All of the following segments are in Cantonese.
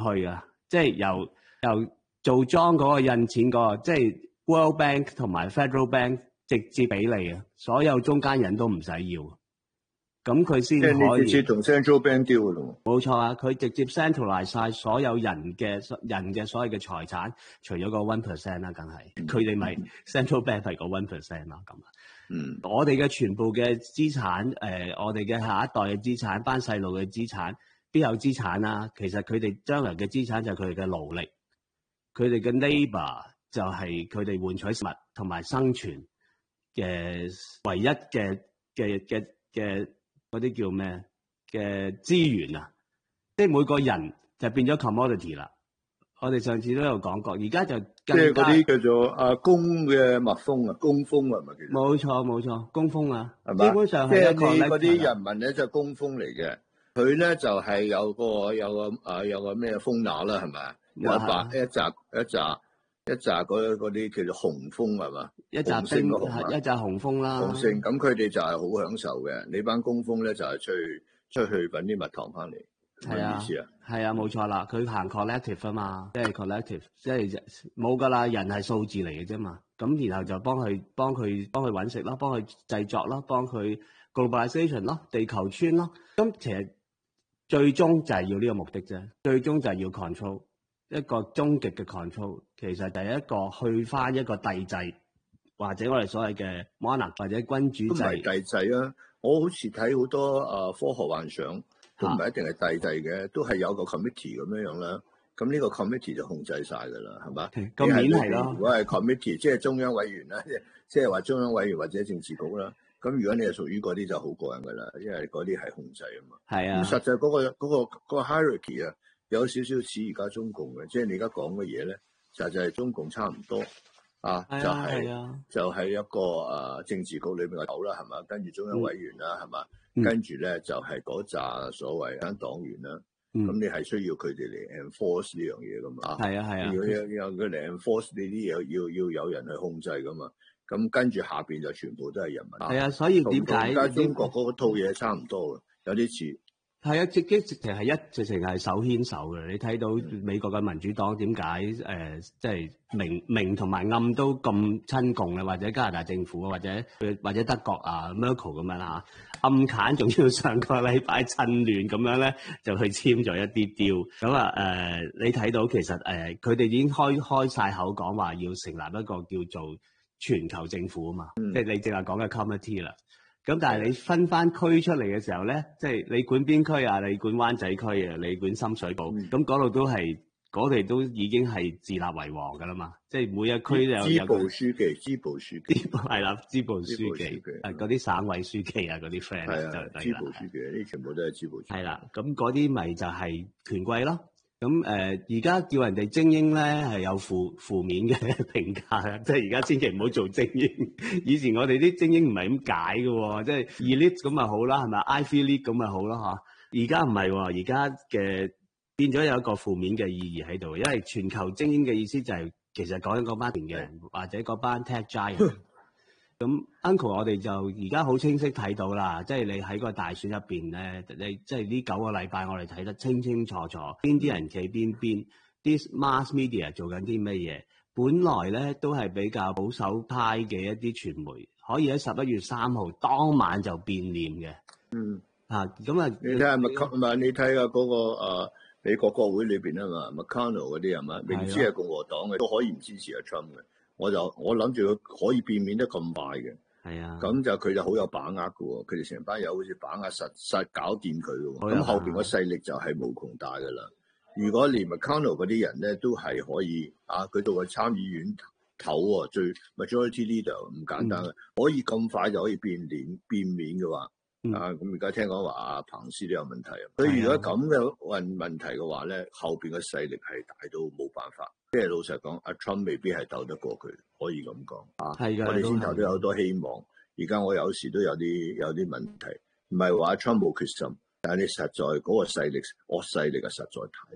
去啊，即係由做莊嗰個印錢嗰個，即係 World Bank 同埋 Federal Bank 直接俾你啊，所有中間人都唔使要，咁佢先可以。即係你直接同 Central Bank deal 㗎咯。 冇錯啊，佢直接 centralize 晒所有人嘅所有嘅財產，除咗個 1% 啦，梗係佢哋咪 Central Bank 係個 1% 啦，咁啊。我哋嘅全部嘅資產，我哋嘅下一代嘅資產，班細路嘅資產，邊有資產啊？其實佢哋將來嘅資產就係佢哋嘅勞力，佢哋嘅 labour 就係佢哋換取食物同埋生存嘅唯一嘅嗰啲叫咩嘅資源啊！即係每個人就變咗 commodity 啦。我哋上次都有講過，而家就即係嗰啲叫做公嘅蜜蜂啊，工蜂啊，係咪叫？ 冇錯，工蜂啊， 係嘛？ 基本上係即係你嗰啲人民咧就係工蜂嚟嘅，佢咧就係有個咩蜂乸啦，係咪？有一紮嗰啲叫做紅蜂係嘛？ 一紮紅蜂啦。 紅星咁佢哋就係好享受嘅，你班工蜂咧就係出去搵啲蜜糖翻嚟。係咩意思啊？ 係啊，冇錯啦。佢行 collective 啊嘛，即係 collective，即係冇噶啦。人係數字嚟嘅啫嘛。咁然後就幫佢搵食咯，幫佢製作咯，幫佢 globalization 咯，地球村咯。咁其實最終就係要呢個目的啫。最終就係要 control 一個終極嘅 control。其實第一個去翻一個帝制，或者我哋所謂嘅 monarch 或者君主制。 都唔係帝制啊！我好似睇好多科學幻想。都唔係一定係帝制嘅，都係有個 committee 咁樣啦。咁呢個 committee 就控制晒㗎啦，係嘛？ 個面係咯。 如果係 committee，即係中央委員啦，即係話中央委員或者政治局啦。咁如果你係屬於嗰啲就好過癮㗎啦，因為嗰啲係控制啊嘛。 係啊。 咁實際嗰個 hierarchy 啊，有少少似而家中共嘅，即係你而家講嘅嘢咧，就係中共差唔多啊，就係一個政治局裏邊嘅頭啦，係嘛？跟住中央委員啦，係嘛？跟住咧就係嗰紮所謂間黨員啦，咁你係需要佢哋嚟 enforce 呢樣嘢噶嘛？ 係啊， 如果有佢嚟 enforce 呢啲嘢，要有人去控制噶嘛？咁跟住下邊就全部都係人民。 係啊，所以點解而家中國嗰套嘢差唔多嘅，有啲似。 係啊，直情直情係手牽手嘅。你睇到美國嘅民主黨點解即係明同埋暗都咁親共咧？或者加拿大政府或者德國啊 Merkel 咁樣啦，暗揀仲要上個禮拜趁亂咁樣咧，就去簽咗一啲 deal。咁啊你睇到其實佢哋已經開晒口講話要成立一個叫做全球政府啊嘛，即係你正話講嘅 committee 啦。咁但係你分翻區出嚟嘅時候咧，即係你管邊區啊？你管灣仔區啊？你管深水埗？咁嗰度都係嗰度都已經係自立為王噶啦嘛。即係每一區都有支部書記， 係啦，支部書記，嗰啲省委書記啊，嗰啲 friend 就係支部書記，呢啲全部都係支部書記。 係啦，咁嗰啲咪就係權貴咯。咁而家叫人哋精英咧係有負面嘅評價嘅，即係而家千祈唔好做精英。以前我哋啲精英唔係咁解嘅喎，即係 elite 咁咪好啦，係咪 Ivy League 咁咪好咯嚇？而家唔係喎，而家嘅變咗有一個負面嘅意義喺度，因為全球精英嘅意思就係其實講緊嗰班嘅人或者嗰班 tech giant。咁 Uncle 我哋就而家好清晰睇到啦，即係你喺個大選入邊咧，你即係呢9個禮拜我哋睇得清清楚楚，邊啲人企邊，啲 mass media 做緊啲咩嘢，本來咧都係比較保守派嘅一啲傳媒，可以喺11月3號當晚就變臉嘅。咁啊， 你睇下你睇下嗰個美國國會裏邊啊嘛 ，McConnell 嗰啲係嘛，明知係共和黨嘅都可以唔支持阿 Trump 嘅。我諗住佢可以變面得咁快嘅，係啊，咁就佢就好有把握嘅喎，佢哋成班友好似把握實搞掂佢嘅喎，咁後邊個勢力就係無窮大嘅啦。如果連 McConnell 嗰啲人咧都係可以佢做個參議院頭喎，最 majority leader 唔簡單嘅，可以咁快就可以變面嘅話，咁而家聽講話彭斯都有問題啊，所以如果咁嘅問題嘅話咧，後邊嘅勢力係大到冇辦法。即係老實講，阿 Trump 未必係鬥得過佢，可以咁講係㗎， 我哋先頭都有好多希望。而家我有時都有啲問題，唔係話 Trump 冇決心，但係你實在嗰個勢力惡勢力實在太大。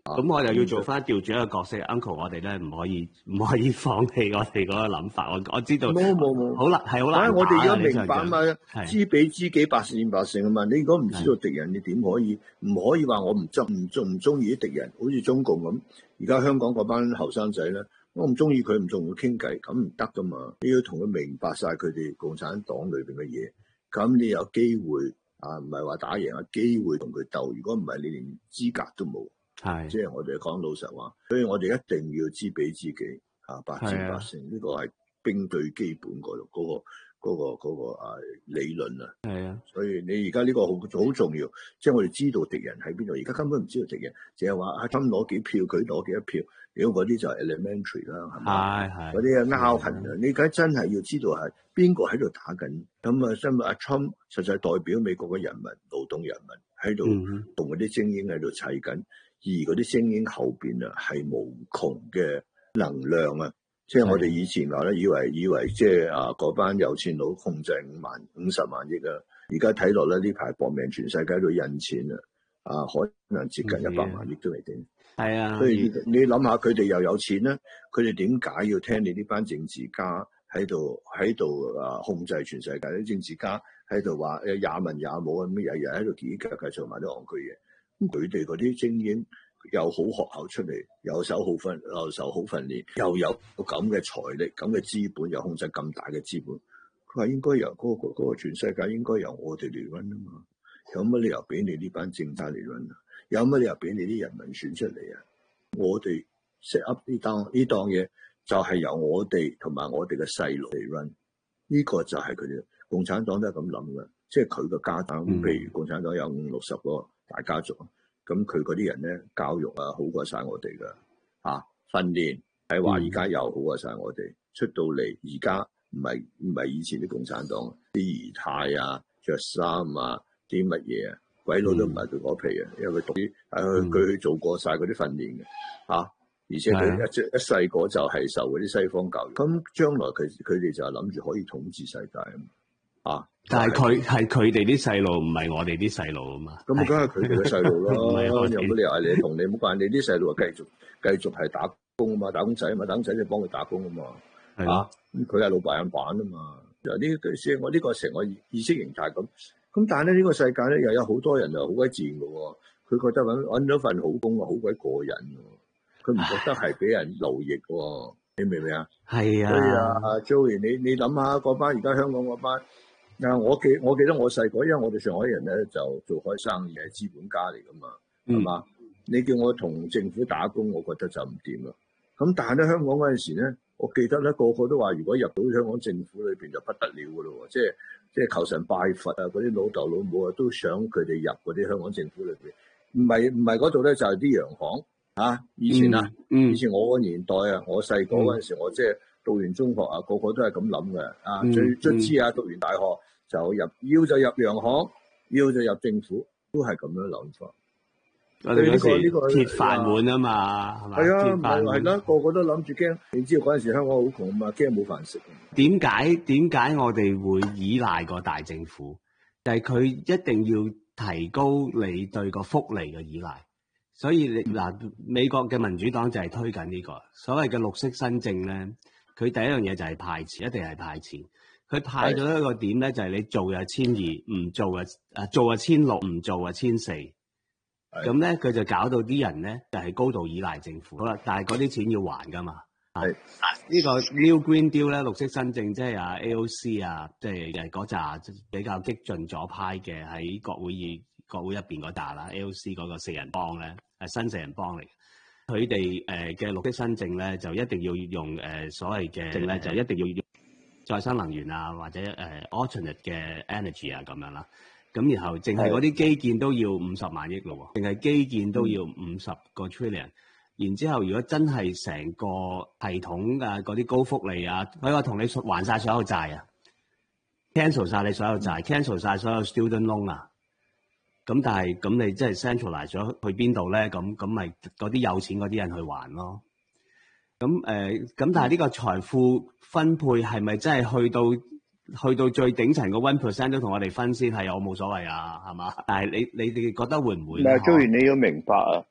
咁我又要做翻調轉一個角色，Uncle，我哋咧唔可以放棄我哋嗰個諗法。我知道冇， 好難係好難。 我哋而家明白嘛，知彼知己，百戰百勝啊嘛。你如果唔知道敵人，你點可以話我唔中意啲敵人？好似中共咁，而家香港嗰班後生仔咧，我唔中意佢，唔同佢傾偈，咁唔得噶嘛。你要同佢明白晒佢哋共產黨裏邊嘅嘢，咁你有機會啊，唔係話打贏，有機會同佢鬥。如果唔係，你連資格都冇。係，即係我哋講老實話，所以我哋一定要知彼知己，百戰百勝。呢個係兵隊基本嗰個理論啊。係啊，所以你而家呢個好重要，即係我哋知道敵人喺邊度。而家根本唔知道敵人，淨係話阿侵攞幾票，佢攞幾多票。如果嗰啲就係 elementary 啦，係咪？係嗰啲係拗痕啊！你而家真係要知道係邊個喺度打緊。咁啊，因為阿侵實際代表美國嘅人民、勞動人民喺度同嗰啲精英喺度砌緊。而嗰啲精英後邊啊，係無窮嘅能量啊！即係我哋以前話咧，以為即係嗰班有錢佬控制50萬億啊！而家睇落咧，呢排搏命，全世界都印錢啊！可能接近100萬億都未定。係啊，所以你諗下，佢哋又有錢咧，佢哋點解要聽你呢班政治家喺度控制全世界？啲政治家喺度話也文也武咁，日日喺度嘰嘰格做埋啲戇居嘢。佢哋嗰啲精英又好學校出嚟，又受好訓練，又有咁嘅財力、咁嘅資本，又控制咁大嘅資本。佢話應該由嗰個全世界應該由我哋嚟 run 啊嘛，有乜理由俾你呢班政黨嚟 run 啊？有乜理由俾你啲人民選出嚟啊？我哋 set up 呢檔嘢就係由我哋同埋我哋嘅細路嚟 run， 呢個就係佢哋共產黨都係咁諗嘅，即係佢個家黨，譬如共產黨有50-60個大家族，咁佢嗰啲人咧教育好過晒我哋噶，訓練係話而家又好過晒我哋，出到嚟而家唔係以前啲共產黨啲儀態啊、着衫啊、啲乜嘢啊，鬼佬都唔係佢嗰皮啊，因為佢讀啲佢去做過晒嗰啲訓練嘅，而且佢一細個就係受嗰啲西方教育，咁將來佢哋就係諗住可以統治世界但係佢哋啲細路唔係我哋啲細路啊嘛，咁梗係佢哋嘅細路咯，有乜理由係你同你冇關？你啲細路繼續係打工啊嘛，打工仔啊嘛，打工仔就幫佢打工啊嘛，咁佢係老闆版啊嘛，呢啲我呢個成個意識形態咁但係咧呢個世界咧又有好多人又好鬼賤嘅喎，佢覺得揾到份好工啊好鬼過癮喎，佢唔覺得係俾人奴役喎，你明唔明啊？係啊，所以Joey 你諗下嗰班而家香港嗰班。我記得我細個，因為我哋上海人咧就做開生意，係資本家嚟噶嘛，係嘛？你叫我同政府打工，我覺得就唔掂啦。咁但係咧，香港嗰陣時咧，我記得咧個個都話，如果入到香港政府裏邊就不得了噶咯，即係求神拜佛啊！嗰啲老豆老母啊，都想佢哋入嗰啲香港政府裏邊。唔係嗰度咧，就係啲洋行以前以前我個年代啊，我細個嗰陣時，我即係讀完中學個個都係咁諗嘅卒之讀完大學就要就入洋行，要就入政府，都係咁樣諗法。我哋嗰時鐵飯碗啊嘛，係嘛？係啊，係啦，個個都諗住驚。你知道嗰陣時香港好窮啊嘛，驚冇飯食。點解我哋會依賴個大政府？就係佢一定要提高你對個福利嘅依賴。所以美國嘅民主黨就係推緊呢個所謂嘅綠色新政咧。佢第一樣嘢就係派錢，一定係派錢。佢派咗一個點咧，就係你做就1200，唔做做1600，唔做1400。咁咧，佢就搞到啲人咧就係高度依賴政府。好啦，但係嗰啲錢要還噶嘛。係呢個 New Green Deal 咧，綠色新政即係AOC 即係嗰扎比較激進左派嘅喺國會入邊嗰扎啦。AOC 嗰個四人幫咧係新四人幫嚟嘅。佢哋嘅綠色新政咧，就一定要用所謂嘅政咧，就一定要用再生能源啊，或者alternate 嘅 energy 咁樣啦。咁然後淨係嗰啲基建都要50萬億咯喎，淨係基建都要50個 trillion。然之後，如果真係成個系統嗰啲高福利啊，佢話同你還晒所有債啊 ，cancel 晒你所有債 ，cancel 晒所有 student loan 啊。咁但係咁你即係 centralize 咗去邊度咧？咁咪嗰啲有錢嗰啲人去還咯。咁但係呢個財富分配係咪真係去到最頂層個 1% 都同我哋分先係我冇所謂啊，係嘛？但係你哋覺得會唔會？嗱，Joey你要明白啊，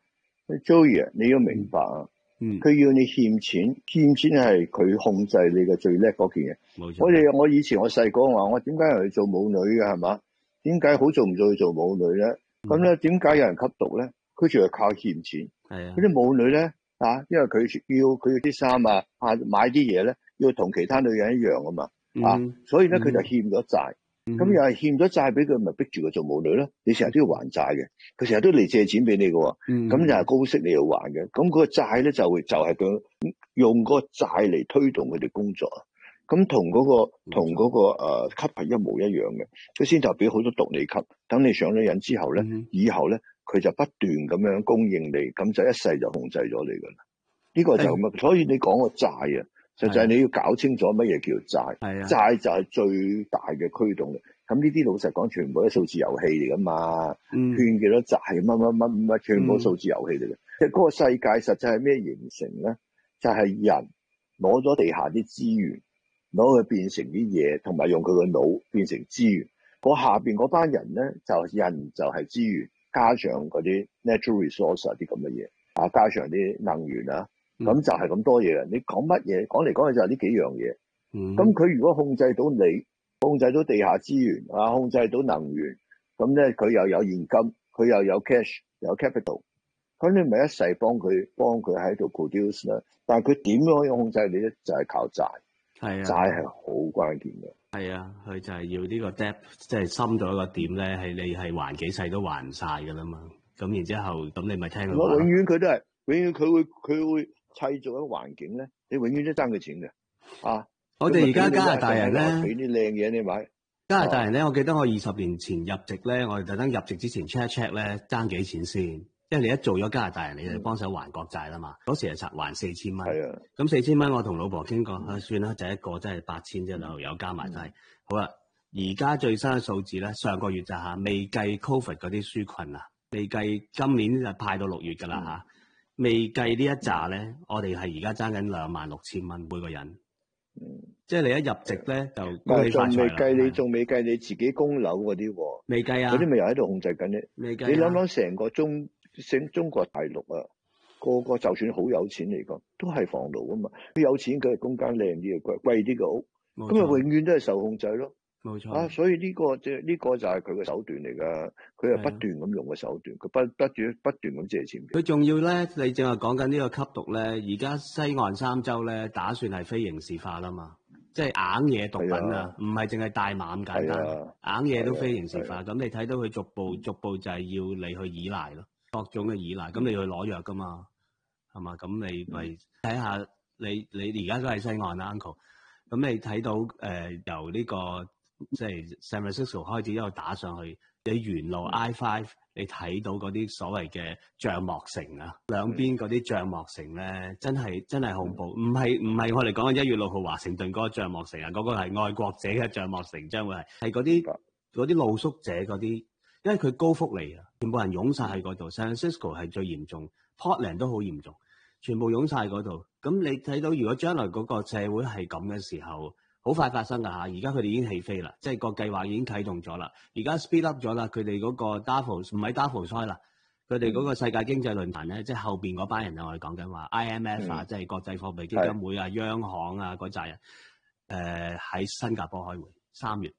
Joey 你要明白啊，佢要你欠錢係佢控制你嘅最叻嗰件嘢。 冇錯。 我以前我細個話我點解又去做舞女嘅係嘛？點解好做唔做去做舞女咧？咁咧點解有人吸毒咧？佢就係靠欠錢。係啊。嗰啲舞女咧因為佢要啲衫啊買啲嘢咧，要同其他女人一樣啊嘛。所以咧佢就欠咗債。咁又係欠咗債俾佢，咪逼住佢做舞女咯。你成日都要還債嘅，佢成日都嚟借錢俾你嘅。咁就係高息你要還嘅。咁嗰個債咧就係佢用嗰個債嚟推動佢哋工作。咁同嗰個吸係一模一樣嘅。佢先頭俾好多毒你吸，等你上咗癮之後咧，以後咧佢就不斷咁樣供應你，咁就一世就控制咗你噶啦。呢個就咁啊。所以你講個債啊，實際你要搞清楚乜嘢叫債。債就係最大嘅驅動力。咁呢啲老實講，全部都係數字遊戲嚟噶嘛。勸幾多債乜，全部數字遊戲嚟嘅。即係嗰個世界實際係咩形成咧？就係人攞咗地下啲資源，攞佢變成啲嘢，同埋用佢個腦變成資源。嗰下邊嗰班人咧，人就係資源，加上嗰啲 natural resource 啲咁嘅嘢加上啲能源咁就係咁多嘢啦。你講乜嘢？講嚟講去就係呢幾樣嘢。咁佢如果控制到你，控制到地下資源控制到能源，咁咧佢又有現金，佢又有 cash，有 capital， 咁你咪一世幫佢喺度 produce 啦。但係佢點樣可以控制你咧？就係靠債。債係好關鍵嘅。係啊， 佢就係要呢個 depth， 即係深咗一個點咧，係你係還幾世都還唔晒㗎啦嘛。咁然之後，咁你咪聽佢話。 永遠佢都係，永遠佢會砌造一個環境咧，你永遠都爭佢錢嘅。 我哋而家加拿大人咧， 俾啲靚嘢你買。 加拿大人咧，我記得我20年前入籍咧，我哋特登入籍之前 check 咧，爭幾錢先？因為你一做咗加拿大人，你就幫手還國債啦嘛。嗰時係還4000蚊。係啊。咁4000蚊，我同老婆傾過，算啦，就一個真係8000啫，就有加埋晒。好啦，而家最新嘅數字咧，上個月就未計 Covid 嗰啲紓困未計今年就派到6月㗎啦未計呢一紮咧，我哋係而家爭緊26000蚊每個人。即係你一入籍咧就恭喜發財啦。 仲未計你自己供樓嗰啲喎。 未計嗰啲咪又喺度控制緊你。 未計。 你諗諗成個中國大陸個就算好有錢嚟講，都係房奴啊嘛。佢有錢佢係供間靚啲嘅貴啲嘅屋，咁咪永遠都係受控制咯。冇錯。所以呢個就係佢嘅手段嚟㗎。佢係不斷咁用嘅手段，佢不斷咁借錢。 佢仲要咧，你正話講緊呢個吸毒咧，而家西岸3州咧打算係非刑事化啦嘛，即係硬嘢毒品唔係淨係大麻咁簡單，硬嘢都非刑事化。咁你睇到佢逐步就係要你去依賴咯，各種嘅依賴。咁你去攞藥㗎嘛，係嘛？咁你咪睇下你而家都係西岸啦 ，Uncle。咁你睇到由呢個即係 San Francisco 開始一路打上去，你沿路 I-5，你睇到嗰啲所謂嘅帳幕城兩邊嗰啲帳幕城咧，真係恐怖。唔係我哋講嘅1月6號華盛頓嗰個帳幕城嗰個係愛國者嘅帳幕城，將會係嗰啲露宿者嗰啲，因為佢高福利全部人湧晒喺嗰度。San Francisco 係最嚴重 ，Portland 都好嚴重，全部湧晒喺嗰度。咁你睇到如果將來嗰個社會係咁嘅時候，好快發生㗎而家佢哋已經起飛啦，即係個計劃已經啟動咗啦。而家 speed up 咗啦，佢哋嗰個 Davos 唔係 Davos 開啦，佢哋嗰個世界經濟論壇咧，即係後邊嗰班人我哋講緊話 IMF 即係國際貨幣基金會央行嗰扎人，喺新加坡開會，3月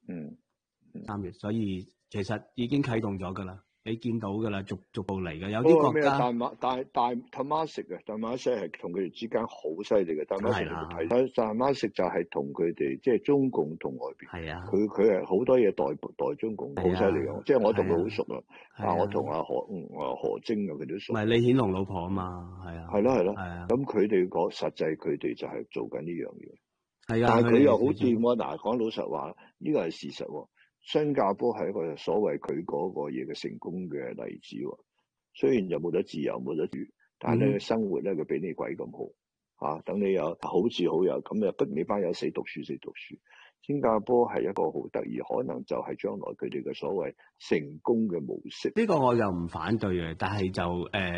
，3月，所以其實已經啟動咗㗎啦。你見到㗎啦，逐步嚟嘅，有啲國家。 大 Temasek 係同佢哋之間好犀利嘅。Temasek 就係同佢哋即係中共同外邊。係啊。佢係好多嘢代中共，好犀利嘅。即係我同佢好熟我同阿何晶佢都熟。 唔係李顯龍老婆啊嘛，係啊。 係咯。係啊。咁佢哋實際佢哋就係做緊呢樣嘢。 係啊。 但係佢又好掂喎。嗱，講老實話，呢個係事實喎。新加坡係一個所謂佢嗰個嘢嘅成功嘅例子喎。雖然就冇得自由冇得住，但係咧生活咧佢比你鬼咁好等你有好似好有咁，就逼你班友死讀書。新加坡係一個好得意，可能就係將來佢哋嘅所謂成功嘅模式。 呢個我又唔反對嘅，但係就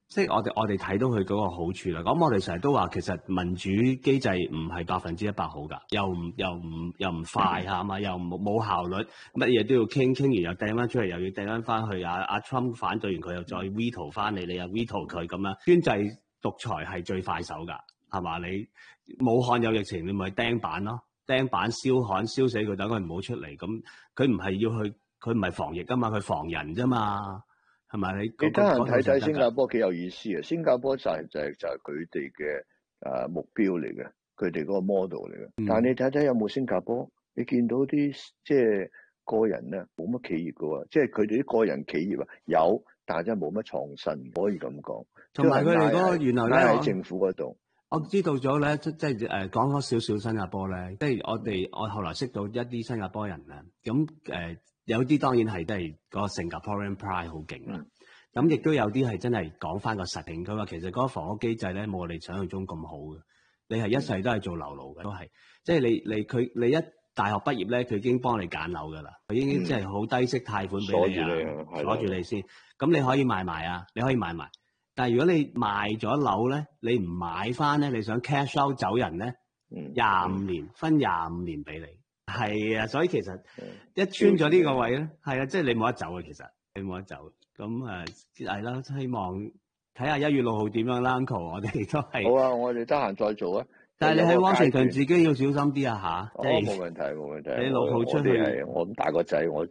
即係我哋睇到佢嗰個好處啦。咁我哋成日都話，其實民主機制唔係100%好㗎，又唔快嚇嘛，又冇效率，乜嘢都要傾完又掟翻出嚟，又要掟翻去。阿 Trump 反對完佢又再 veto 翻你又 veto 佢咁樣。專制獨裁係最快手㗎，係嘛？你武漢有疫情，你咪釘板咯，釘板燒焊燒死佢，等佢唔好出嚟。咁佢唔係要去，佢唔係防疫㗎嘛，佢防人啫嘛。係咪？你得閒睇睇新加坡幾有意思啊！新加坡就係佢哋嘅目標嚟嘅，佢哋嗰個 model 嚟嘅。但係你睇睇有冇新加坡？你見到啲即係個人咧冇乜企業嘅喎，即係佢哋啲個人企業啊有，但係真係冇乜創新，可以咁講。 同埋佢哋嗰個原來咧喺政府嗰度， 我知道咗咧，即係講咗少少新加坡咧，即係我後來識到一啲新加坡人咧，咁有啲當然係都係嗰個 Singaporean pride 好勁啦，咁亦都有啲係真係講翻個實情。佢話其實嗰個房屋機制咧冇我哋想象中咁好嘅，你係一世都係做流勞嘅，都係即係你一大學畢業咧，佢已經幫你揀樓㗎啦，佢已經即係好低息貸款俾你啊，鎖住你先，咁你可以賣埋啊，你可以賣埋。但係如果你賣咗樓咧，你唔買翻咧，你想 cash out 走人咧，25年分25年俾你。係啊，所以其實一穿咗呢個位咧，係啊，即係你冇得走啊，其實你冇得走。咁係啦，希望睇下1月6號點樣啦 ，Uncle， 我哋都係。好啊，我哋得閒再做啊。但係你喺 Washington 自己要小心啲啊嚇。冇問題冇問題。你6號出去，我咁大個仔，我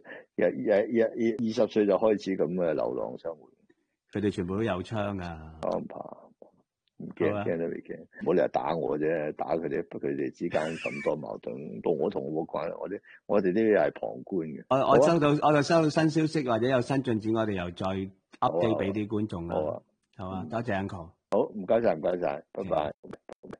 20歲就開始咁嘅流浪生活。佢哋全部都有槍㗎。我唔怕。唔驚都未驚，冇理由打我啫，打佢哋之間咁多矛盾，到我同我冇關係，我哋呢啲係旁觀嘅。我就收到新消息或者有新進展，我哋又再 update 俾啲觀眾啦。好啊，多謝 Uncle。好，唔該晒，拜拜。